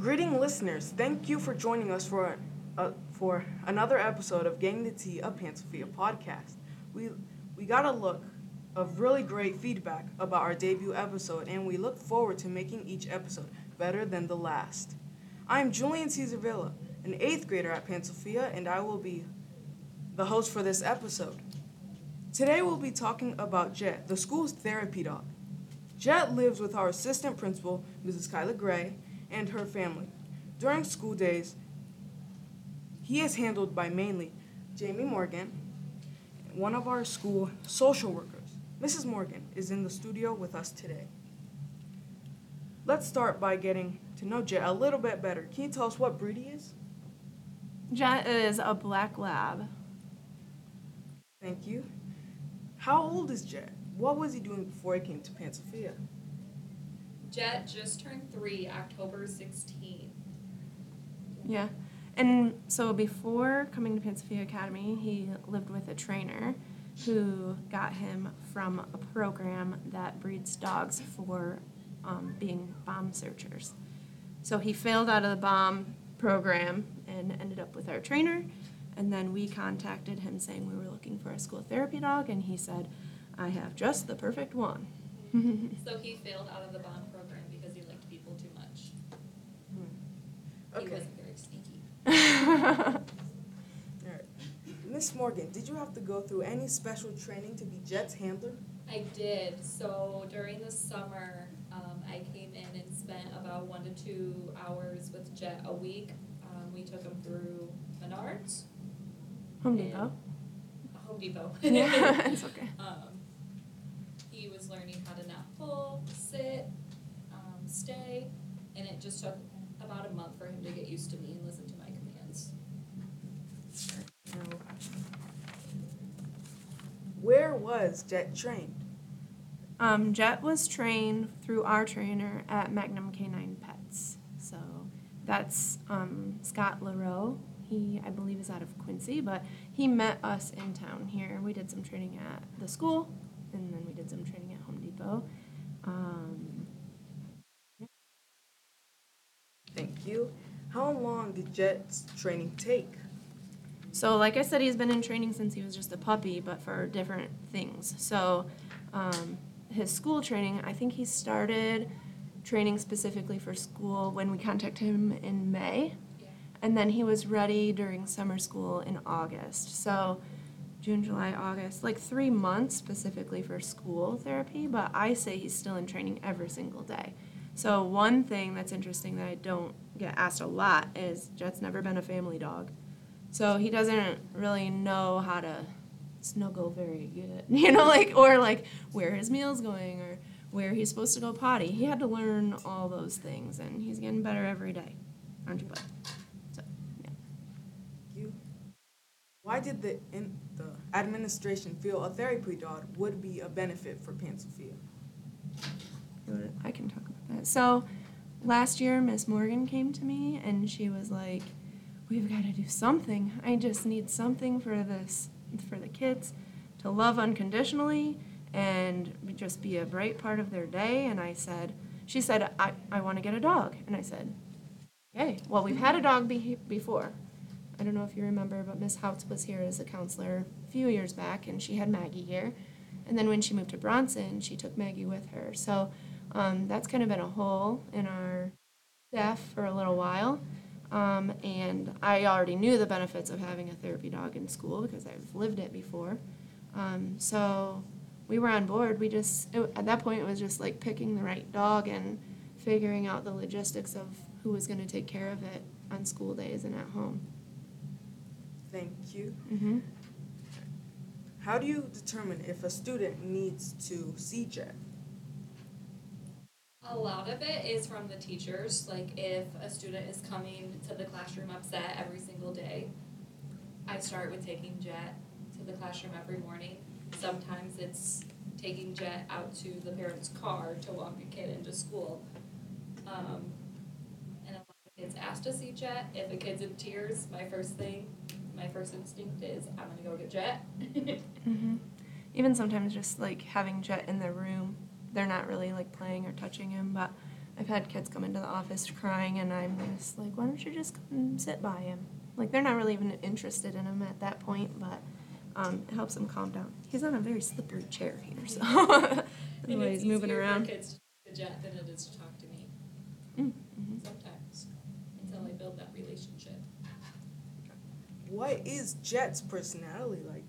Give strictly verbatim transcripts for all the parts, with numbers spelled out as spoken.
Greeting listeners, thank you for joining us for uh, for another episode of Getting the Tea, a Pan Sophia podcast. We we got a look of really great feedback about our debut episode, and we look forward to making each episode better than the last. I'm Julian Caesar Villa, an eighth grader at Pan Sophia, and I will be the host for this episode. Today we'll be talking about Jet, the school's therapy dog. Jet lives with our assistant principal, Missus Kyla Gray, and her family. During school days, he is handled by mainly Jamie Morgan, one of our school social workers. Missus Morgan is in the studio with us today. Let's start by getting to know Jet a little bit better. Can you tell us what breed he is? Jet is a black lab. Thank you. How old is Jet? What was he doing before he came to Pan Sophia? Jet just turned three, October sixteenth. Yeah. And so before coming to Pan Sophia Academy, he lived with a trainer who got him from a program that breeds dogs for um, being bomb searchers. So he failed out of the bomb program and ended up with our trainer. And then we contacted him saying we were looking for a school therapy dog, and he said, I have just the perfect one. So he failed out of the bomb program because he liked people too much. Hmm. He Okay. wasn't very sneaky. All right. Miss Morgan, did you have to go through any special training to be Jet's handler? I did. So during the summer, um, I came in and spent about one to two hours with Jet a week. Um, we took him through Menards. Home Depot. Home Depot. Yeah, it's okay. Um, he was learning how to not pull, sit, um, stay, and it just took about a month for him to get used to me and listen to my commands. Where was Jet trained? Um, Jet was trained through our trainer at Magnum Canine Pets. So that's um, Scott LaRoe. He, I believe, is out of Quincy, but he met us in town here. We did some training at the school, and then we did some training at Home Depot. Um, Thank you. How long did Jet's training take? So, like I said, he's been in training since he was just a puppy, but for different things. So, um, his school training, I think he started training specifically for school when we contacted him in May. Yeah. And then he was ready during summer school in August. So, June, July, August, like three months specifically for school therapy, but I say he's still in training every single day. So, one thing that's interesting that I don't get asked a lot is Jet's never been a family dog. So he doesn't really know how to snuggle very good, you know, like, or like where his meal's going or where he's supposed to go potty. He had to learn all those things, and he's getting better every day. Aren't you glad? So, yeah. Thank you. Why did the in, the administration feel a therapy dog would be a benefit for Pan Sophia? I can talk about that. So last year, Miss Morgan came to me, and she was like, we've got to do something. I just need something for this, for the kids to love unconditionally and just be a bright part of their day. And I said, she said, I, I want to get a dog. And I said, okay, well, we've had a dog be- before. I don't know if you remember, but Miss Houts was here as a counselor a few years back, and she had Maggie here. And then when she moved to Bronson, she took Maggie with her. So um, that's kind of been a hole in our staff for a little while. Um, and I already knew the benefits of having a therapy dog in school because I've lived it before. Um, so we were on board. We just, it, at that point, it was just like picking the right dog and figuring out the logistics of who was going to take care of it on school days and at home. Thank you. Mm-hmm. How do you determine if a student needs to see Jet? A lot of it is from the teachers. Like if a student is coming to the classroom upset every single day, I start with taking Jet to the classroom every morning. Sometimes it's taking Jet out to the parent's car to walk the kid into school. Um, and a lot of kids ask to see Jet. If a kid's in tears, my first thing, my first instinct is I'm gonna go get Jet. Mm-hmm. Even sometimes just like having Jet in the room, they're not really like playing or touching him, but I've had kids come into the office crying, and I'm just like, why don't you just come and sit by him? Like, they're not really even interested in him at that point, but um, it helps them calm down. He's on a very slippery chair here, so the And way it's he's moving easier around. for kids to talk to Jet than it is to talk to me Mm-hmm. sometimes until I build that relationship. What is Jet's personality like?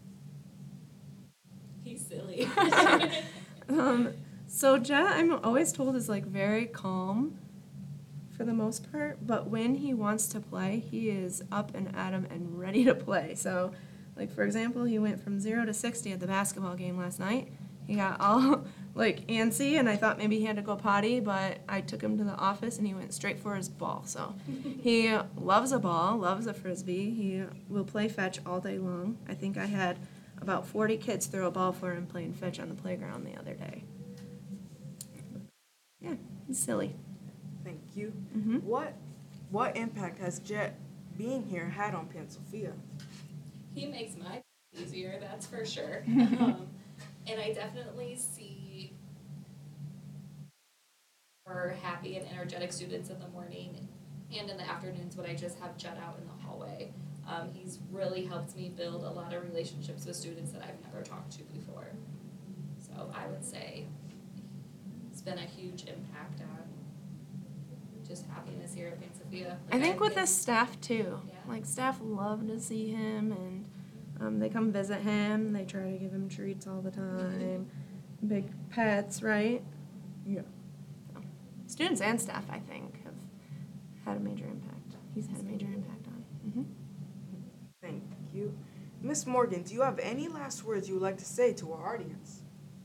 He's silly. Um, so Jet, I'm always told, is like very calm for the most part, but when he wants to play, he is up and at 'em and ready to play. So, like for example, he went from zero to sixty at the basketball game last night. He got all like antsy, and I thought maybe he had to go potty, but I took him to the office and he went straight for his ball. So he loves a ball, loves a frisbee. He will play fetch all day long. I think I had about forty kids throw a ball for him playing fetch on the playground the other day. Yeah, he's silly. Thank you. Mm-hmm. What what impact has Jet being here had on Pennsylvania? He makes my easier, that's for sure. um, and I definitely see more happy and energetic students in the morning and in the afternoons when I just have Jet out in the hallway. Um, he's really helped me build a lot of relationships with students that I've never talked to before. So I would say it's been a huge impact on just happiness here at Pennsylvania. I Like, think I've with been- the staff too. Yeah. Like staff love to see him, and um, they come visit him. They try to give him treats all the time. Big pets, right? Yeah. So, students and staff, I think, have had a major impact. He's had a major impact on. Mm-hmm. Thank you. Miss Morgan, do you have any last words you would like to say to our audience?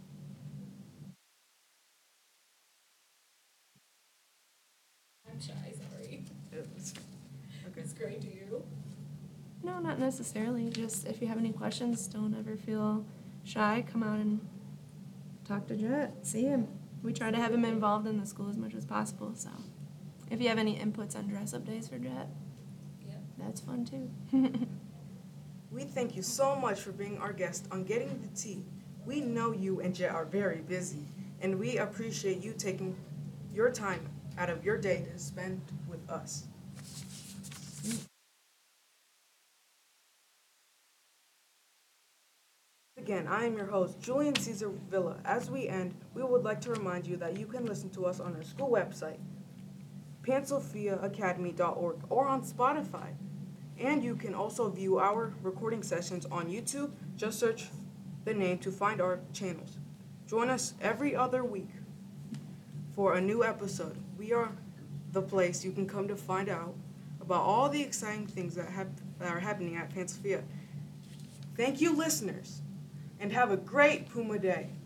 I'm shy, sorry. It's- okay. It's great to you. No, not necessarily. Just if you have any questions, don't ever feel shy. Come out and talk to Jet. See him. We try to have him involved in the school as much as possible. So, if you have any inputs on dress-up days for Jet, Yep. that's fun too. We thank you so much for being our guest on Getting the Tea. We know you and Jet are very busy, and we appreciate you taking your time out of your day to spend with us. Again, I am your host, Julian Caesar Villa. As we end, we would like to remind you that you can listen to us on our school website, pansophia academy dot org, or on Spotify. And you can also view our recording sessions on YouTube. Just search the name to find our channels. Join us every other week for a new episode. We are the place you can come to find out about all the exciting things that, hap- that are happening at Pennsylvania. Thank you, listeners, and have a great Puma Day.